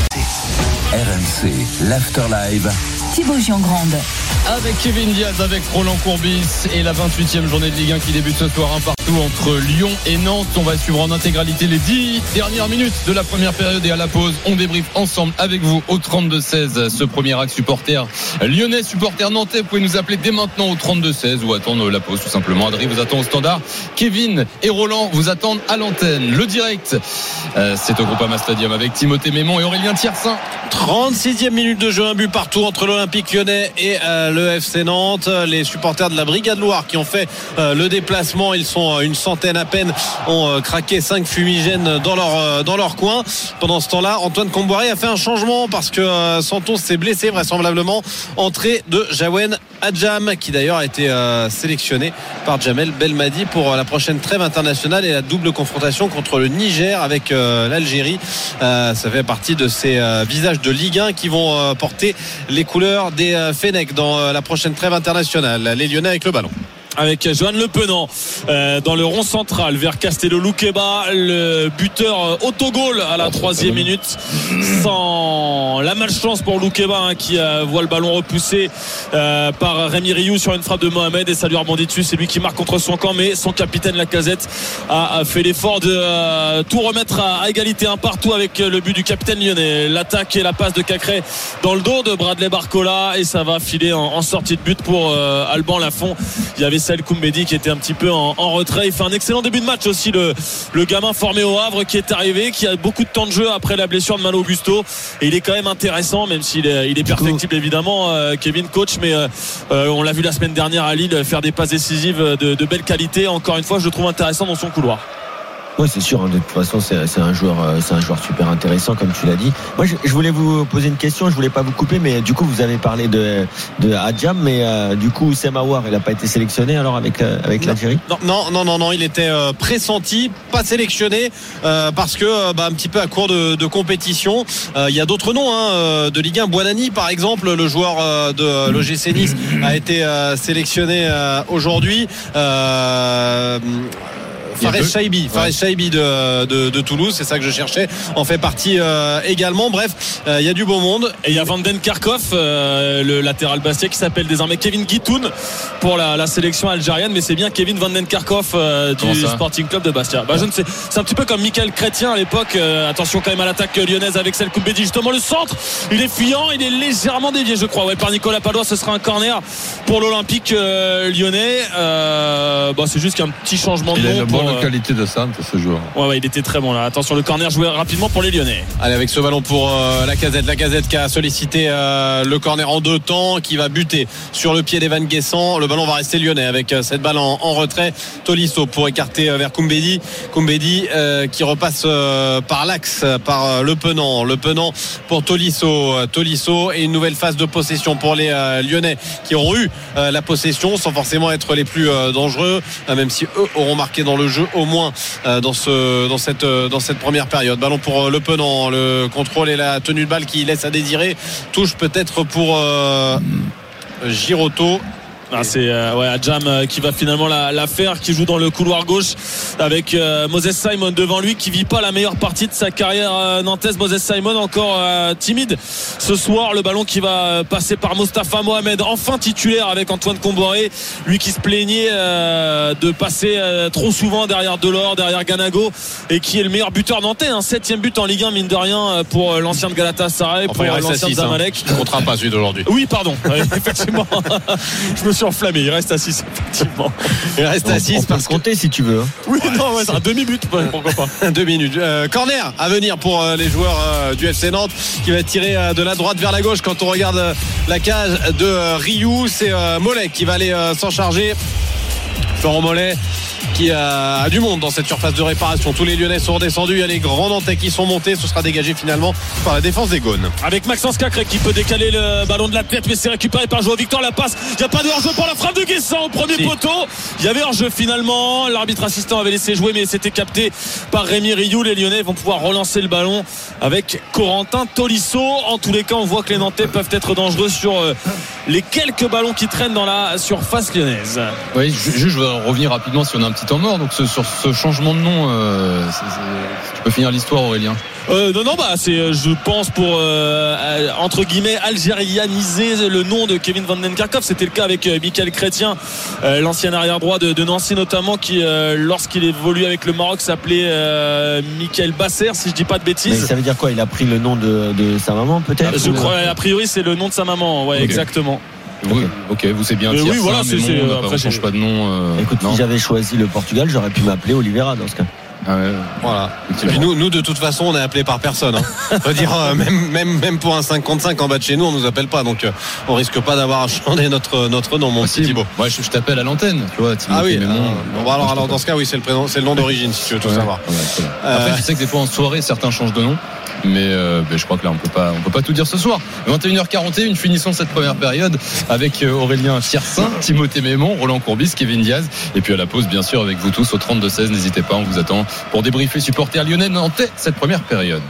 RMC, l'After Live. Thibaut Giangrande. Avec Kevin Diaz, avec Roland Courbis et la 28e journée de Ligue 1 qui débute ce soir un partout entre Lyon et Nantes. On va suivre en intégralité les 10 dernières minutes de la première période et à la pause, on débriefe ensemble avec vous au 32-16 ce premier acte supporter lyonnais, supporter nantais. Vous pouvez nous appeler dès maintenant au 32-16 ou attendre la pause tout simplement. Adrien vous attend au standard. Kevin et Roland vous attendent à l'antenne. Le direct, c'est au Groupama Stadium avec Timothée Mémon et Aurélien Thiersin. 36e minute de jeu, un but partout entre l'Olympique Lyonnais et le FC Nantes. Les supporters de la Brigade Loire qui ont fait le déplacement, ils sont une centaine à peine, ont craqué 5 fumigènes dans leur coin. Pendant ce temps-là, Antoine Comboiré a fait un changement parce que Santos s'est blessé vraisemblablement. Entrée de Jawen Adjam qui d'ailleurs a été sélectionné par Jamel Belmadi pour la prochaine trêve internationale et la double confrontation contre le Niger avec l'Algérie. Ça fait partie de ces visages de Ligue 1 qui vont porter les couleurs des Fennecs dans la prochaine trêve internationale. Les Lyonnais avec le ballon. Avec Johan Le Penant dans le rond central vers Castello Loukeba, le buteur autogol à la 3e minute, sans la malchance pour Loukeba qui voit le ballon repoussé par Rémi Rioux sur une frappe de Mohamed et ça lui rebondit dessus. C'est lui qui marque contre son camp, mais son capitaine Lacazette a fait l'effort de tout remettre à égalité, un partout avec le but du capitaine lyonnais. L'attaque et la passe de Cacré dans le dos de Bradley Barcola et ça va filer en sortie de but pour Alban Lafont. Il y avait Saïd Koumbedi qui était un petit peu en retrait. Il fait un excellent début de match aussi, le gamin formé au Havre qui est arrivé, qui a beaucoup de temps de jeu après la blessure de Malo Augusto et il est quand même intéressant, même s'il est perfectible évidemment, Kevin, coach, mais on l'a vu la semaine dernière à Lille faire des passes décisives de belle qualité. Encore une fois, je le trouve intéressant dans son couloir. Oui, c'est sûr, de toute façon c'est un joueur super intéressant comme tu l'as dit. Moi je voulais vous poser une question, je voulais pas vous couper, mais du coup vous avez parlé de Adjam, mais du coup Oussem Aouar il a pas été sélectionné alors avec l'Algérie? Non, il était pressenti, pas sélectionné parce que un petit peu à court de compétition. Il y a d'autres noms de Ligue 1. Buonanni par exemple, le joueur de l'OGC Nice a été sélectionné aujourd'hui. Fares Chaibi de Toulouse, c'est ça que je cherchais, en fait partie également. Bref, il y a du beau monde. Et il y a Vanden Karkov, le latéral bastia, qui s'appelle désormais Kevin Guitoun pour la sélection algérienne, mais c'est bien Kevin Vanden Karkov du Sporting Club de Bastia. Je ne sais, c'est un petit peu comme Michael Chrétien à l'époque. Attention quand même à l'attaque lyonnaise avec Sel Koumbedi, justement le centre, il est fuyant, il est légèrement dévié je crois par Nicolas Palois. Ce sera un corner pour l'Olympique lyonnais. C'est juste qu'un petit changement de nom. Il a une bonne qualité de centre ce joueur. Ouais, il était très bon là. Attention, le corner joué rapidement pour les Lyonnais. Allez, avec ce ballon pour Lacazette qui a sollicité le corner en 2 temps, qui va buter sur le pied d'Evan Guessant. Le ballon va rester lyonnais avec cette balle en retrait. Tolisso pour écarter vers Koumbedi qui repasse par l'axe, par Le Penant pour Tolisso et une nouvelle phase de possession pour les Lyonnais qui auront eu la possession sans forcément être les plus dangereux, même si eux auront marqué dans le jeu au moins dans cette première période. Ballon pour Le Penant, le contrôle et la tenue de balle qui laisse à désirer. Touche peut-être pour Girotto. C'est Adjam qui va finalement la faire, qui joue dans le couloir gauche avec Moses Simon devant lui, qui vit pas la meilleure partie de sa carrière nantaise. Moses Simon encore timide ce soir. Le ballon qui va passer par Mostafa Mohamed, enfin titulaire avec Antoine Comboiré, lui qui se plaignait de passer trop souvent derrière Delors, derrière Ganago, et qui est le meilleur buteur nantais, 7e but en Ligue 1 mine de rien pour l'ancien de Galatasaray, pour l'ancien de Zamalek. Il ne comptera pas celui d'aujourd'hui. Oui pardon, effectivement. Je me suis enflammé, il reste à 6 effectivement. Il reste à 6 parce que compter si tu veux. Oui, c'est un demi-but, pourquoi pas. 2 minutes. Corner à venir pour les joueurs du FC Nantes, qui va tirer de la droite vers la gauche. Quand on regarde la cage de Rioux, c'est Mollet qui va aller s'en charger. Florent Mollet qui a du monde dans cette surface de réparation. Tous les Lyonnais sont redescendus, il y a les grands Nantais qui sont montés. Ce sera dégagé finalement par la défense des Gaunes. Avec Maxence Cacré qui peut décaler le ballon de la tête, mais c'est récupéré par Joao Victor. La passe, il n'y a pas de hors-jeu pour la frappe de Guessant au premier poteau. Il y avait hors-jeu finalement, l'arbitre assistant avait laissé jouer, mais c'était capté par Rémi Rioux. Les Lyonnais vont pouvoir relancer le ballon avec Corentin Tolisso. En tous les cas, on voit que les Nantais peuvent être dangereux sur les quelques ballons qui traînent dans la surface lyonnaise. Oui, je veux revenir rapidement si on a un petit temps mort. Donc sur ce changement de nom, tu peux finir l'histoire, Aurélien. Non, c'est, je pense, pour entre guillemets algérianiser le nom de Kevin Vanden Karkov. C'était le cas avec Michael Chrétien, l'ancien arrière droit de Nancy notamment, qui lorsqu'il évolue avec le Maroc s'appelait Michael Basser, si je dis pas de bêtises. Mais ça veut dire quoi? Il a pris le nom de sa maman peut-être? Je crois, a priori c'est le nom de sa maman, ouais, okay. Exactement. Ok, vous c'est bien. Oui, voilà, après, je change pas de nom. Écoute, si j'avais choisi le Portugal, j'aurais pu m'appeler Oliveira dans ce cas. Ah ouais. Voilà. Et puis nous de toute façon on est appelé par personne. On va dire même pour un 5 contre 5 en bas de chez nous on nous appelle pas, donc on risque pas d'avoir à changer notre nom, mon petit Thibaut. Moi je t'appelle à l'antenne, tu vois. Ah oui. Alors dans ce cas oui c'est le nom d'origine si tu veux tout savoir. Après je sais que des fois en soirée certains changent de nom. Mais je crois que là on peut pas tout dire ce soir. 21h41, finissons cette première période avec Aurélien Thiersin, Timothée Mémon, Roland Courbis, Kevin Diaz, et puis à la pause bien sûr avec vous tous au 32-16. N'hésitez pas, on vous attend pour débriefer supporters lyonnais nantais cette première période.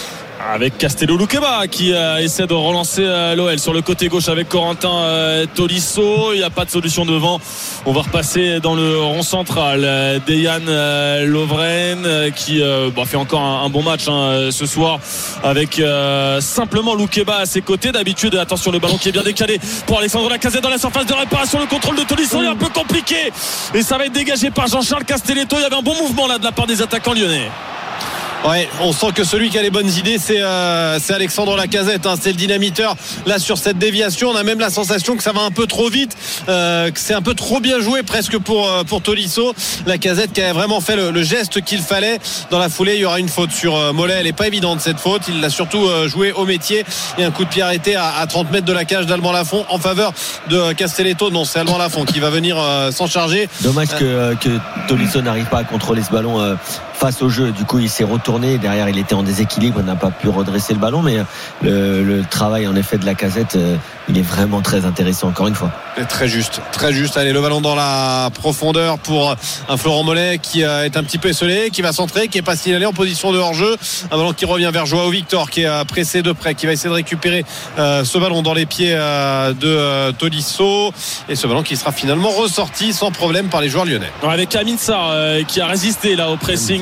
Avec Castello Luqueba qui essaie de relancer l'OL sur le côté gauche avec Corentin Tolisso. Il n'y a pas de solution devant. On va repasser dans le rond central. Dejan Lovren qui fait encore un bon match ce soir avec simplement Luqueba à ses côtés. D'habitude, attention, le ballon qui est bien décalé pour Alexandre Lacazette dans la surface de réparation. Le contrôle de Tolisso est un peu compliqué et ça va être dégagé par Jean-Charles Castelletto. Il y avait un bon mouvement là de la part des attaquants lyonnais. Ouais, on sent que celui qui a les bonnes idées c'est Alexandre Lacazette, c'est le dynamiteur là sur cette déviation. On a même la sensation que ça va un peu trop vite, que c'est un peu trop bien joué presque pour Tolisso. Lacazette qui a vraiment fait le geste qu'il fallait. Dans la foulée il y aura une faute sur Mollet, elle est pas évidente cette faute, il l'a surtout joué au métier, et un coup de pied arrêté à 30 mètres de la cage d'Alban Lafont en faveur de Castelletto. Non, c'est Alban Lafont qui va venir s'en charger. Dommage que Tolisso n'arrive pas à contrôler ce ballon face au jeu. Du coup, il s'est retourné. Derrière, il était en déséquilibre. Il n'a pas pu redresser le ballon. Mais le travail, en effet, de Lacazette, il est vraiment très intéressant, encore une fois. Et très juste. Allez, le ballon dans la profondeur pour un Florent Mollet qui est un petit peu esselé, qui va centrer, qui est pas signalé en position de hors-jeu. Un ballon qui revient vers Joao Victor, qui est pressé de près, qui va essayer de récupérer ce ballon dans les pieds de Tolisso. Et ce ballon qui sera finalement ressorti sans problème par les joueurs lyonnais. Avec Amin Sarr qui a résisté là au pressing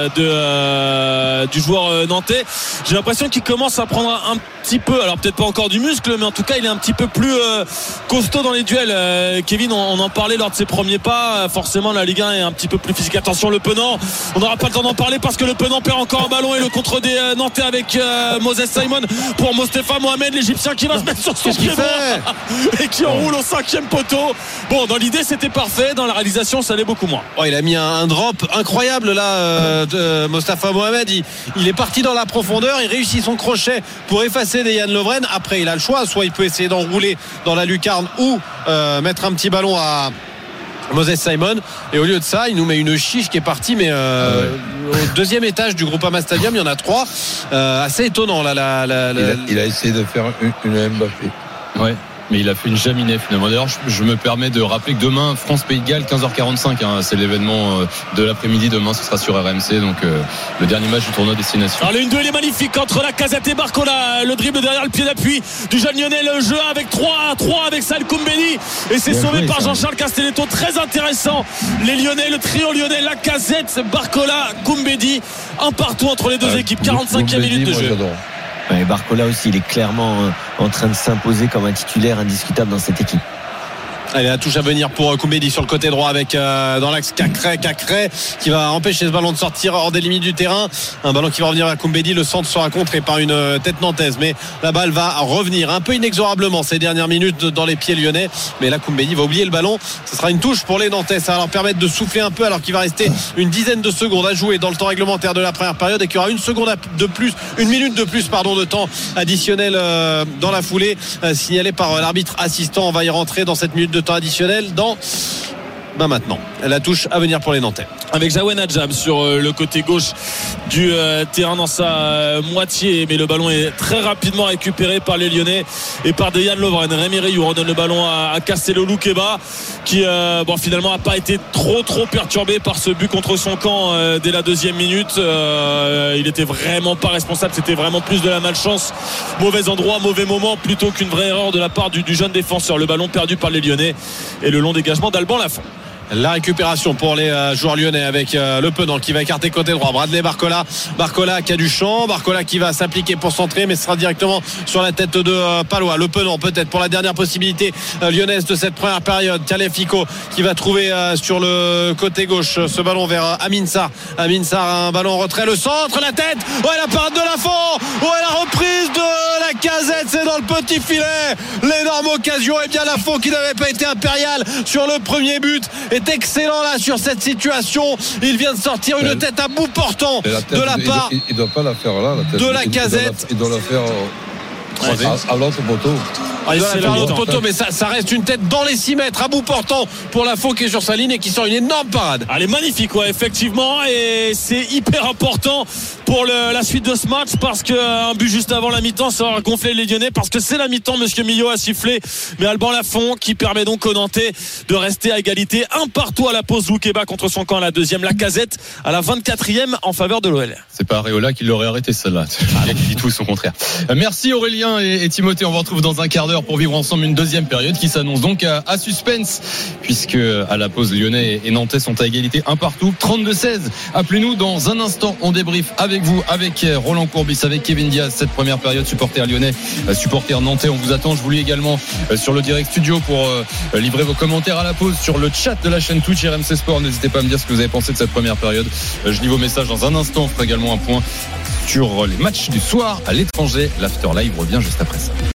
du joueur nantais. J'ai l'impression qu'il commence à prendre un petit peu, alors peut-être pas encore du muscle, mais en tout cas il est un petit peu plus costaud dans les duels. Kevin, on en parlait lors de ses premiers pas. Forcément la Ligue 1 est un petit peu plus physique. Attention le Penant, on n'aura pas le temps d'en parler parce que le Penant perd encore un ballon et le contre des Nantais avec Moses Simon pour Mostafa Mohamed, l'Égyptien qui va se mettre sur son pied droit et qui enroule au 5e poteau. Bon, dans l'idée c'était parfait, dans la réalisation ça l'est beaucoup moins. Il a mis un drop incroyable là de Mostafa Mohamed. Il est parti dans la profondeur, il réussit son crochet pour effacer Dejan Lovren. Après il a le choix, soit il peut essayer d'enrouler dans la lucarne ou mettre un petit ballon à Moses Simon, et au lieu de ça il nous met une chiche qui est partie, mais au 2e étage du Groupama Stadium. Il y en a 3, assez étonnant là, il a essayé de faire une Mbappé. Ouais. Mais il a fait une jaminée finalement. D'ailleurs, je me permets de rappeler que demain, France-Pays de Galles, 15h45, c'est l'événement de l'après-midi. Demain, ce sera sur RMC, donc le dernier match du tournoi Destination. Alors, le 1-2, il est magnifique entre Lacazette et Barcola. Le dribble derrière le pied d'appui du jeune Lyonnais. Le jeu avec 3-3 avec Saïd Koumbeni. Et c'est sauvé par Jean-Charles Castelletto. Très intéressant. Les Lyonnais, le trio lyonnais, Lacazette, Barcola, Koumbeni. Un partout entre les deux équipes. 45e minute de jeu. Et Barcola aussi, il est clairement en train de s'imposer comme un titulaire indiscutable dans cette équipe. Allez, la touche à venir pour Koumbedi sur le côté droit avec dans l'axe Cacré qui va empêcher ce ballon de sortir hors des limites du terrain. Un ballon qui va revenir à Koumbedi. Le centre sera contré par une tête nantaise, mais la balle va revenir un peu inexorablement ces dernières minutes dans les pieds lyonnais. Mais là, Koumbedi va oublier le ballon. Ce sera une touche pour les Nantais. Ça va leur permettre de souffler un peu alors qu'il va rester une dizaine de secondes à jouer dans le temps réglementaire de la première période et qu'il y aura une minute de plus de temps additionnel dans la foulée, signalé par l'arbitre assistant. On va y rentrer dans cette minute de temps additionnel dans maintenant. La touche à venir pour les Nantais. Avec Jawen Adjam sur le côté gauche du terrain dans sa moitié, mais le ballon est très rapidement récupéré par les Lyonnais et par Dejan Lovren. Rémi Rayou redonne le ballon à Castello Luqueba qui finalement n'a pas été trop perturbé par ce but contre son camp dès la 2e minute. Il était vraiment pas responsable, c'était vraiment plus de la malchance, mauvais endroit, mauvais moment, plutôt qu'une vraie erreur de la part du jeune défenseur. Le ballon perdu par les Lyonnais et le long dégagement d'Alban Lafont. La récupération pour les joueurs lyonnais avec le Penant qui va écarter côté droit. Bradley Barcola qui a du champ. Barcola qui va s'appliquer pour centrer, mais ce sera directement sur la tête de Palois. Le Penant peut-être pour la dernière possibilité lyonnaise de cette première période. Fico qui va trouver sur le côté gauche ce ballon vers Amin Sarr. Un ballon en retrait, le centre, la tête. La parade de Lafont. La reprise de Lacazette, c'est dans le petit filet. L'énorme occasion. Et bien Lafont qui n'avait pas été impérial sur le premier but est excellent là sur cette situation. Il vient de sortir une tête à bout portant de la part. Il doit pas la faire là, la tête de Lacazette. Il doit la faire à l'autre poteau. Il doit la faire à l'autre poteau, mais ça reste une tête dans les 6 mètres à bout portant pour Lafont qui est sur sa ligne et qui sort une énorme parade. Elle est magnifique, effectivement, et c'est hyper important pour la suite de ce match parce qu'un but juste avant la mi-temps, ça va gonfler les Lyonnais parce que c'est la mi-temps. Monsieur Millot a sifflé, mais Alban Lafont qui permet donc aux Nantais de rester à égalité, un partout à la pause. Luqueba contre son camp à la 2e, Lacazette à la 24e en faveur de l'OL. C'est pas Areola qui l'aurait arrêté celle-là. Il dit tout et son contraire. Merci Aurélien et Timothée. On vous retrouve dans un quart d'heure pour vivre ensemble une 2e période qui s'annonce donc à suspense puisque à la pause Lyonnais et Nantais sont à égalité, un partout. 32-16. Appelez-nous dans un instant. On débrief avec vous, avec Roland Courbis, avec Kevin Diaz, cette première période. Supporter lyonnais, supporter nantais, on vous attend. Je vous lis également sur le direct studio pour livrer vos commentaires à la pause sur le chat de la chaîne Twitch RMC Sport. N'hésitez pas à me dire ce que vous avez pensé de cette première période. Je lis vos messages dans un instant. On fera également un point sur les matchs du soir à l'étranger. L'After Live revient juste après ça.